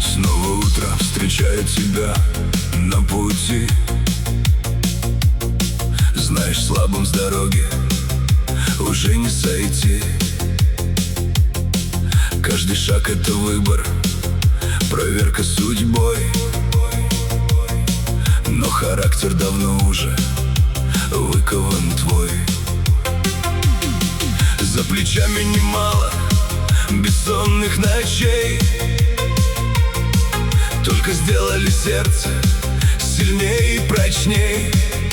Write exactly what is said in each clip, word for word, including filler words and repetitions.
Снова утро встречает тебя на пути. Знаешь, слабым с дороги уже не сойти. Каждый шаг — это выбор, проверка судьбой. Но характер давно уже выкован твой. За плечами немало бессонных ночей, только сделали сердце сильнее и прочней.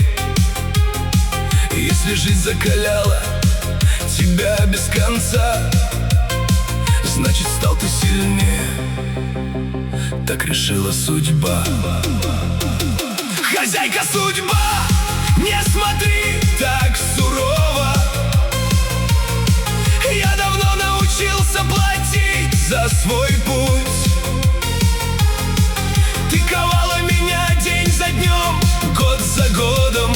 Если жизнь закаляла тебя без конца, значит, стал ты сильнее, так решила судьба. Хозяйка судьба, не смотри так сурово. Я давно научился платить за свой путь. Ты ковала меня день за днем, год за годом,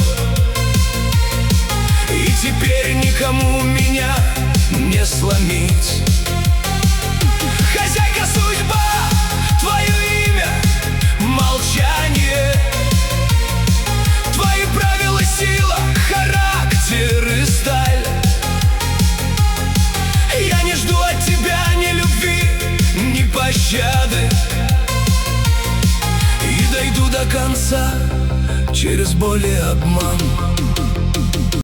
и теперь никому меня не сломить. Хозяйка судьба, твое имя — молчание. Твои правила — сила, характер и сталь. Я не жду от тебя ни любви, ни пощады, и дойду до конца через боль и обман.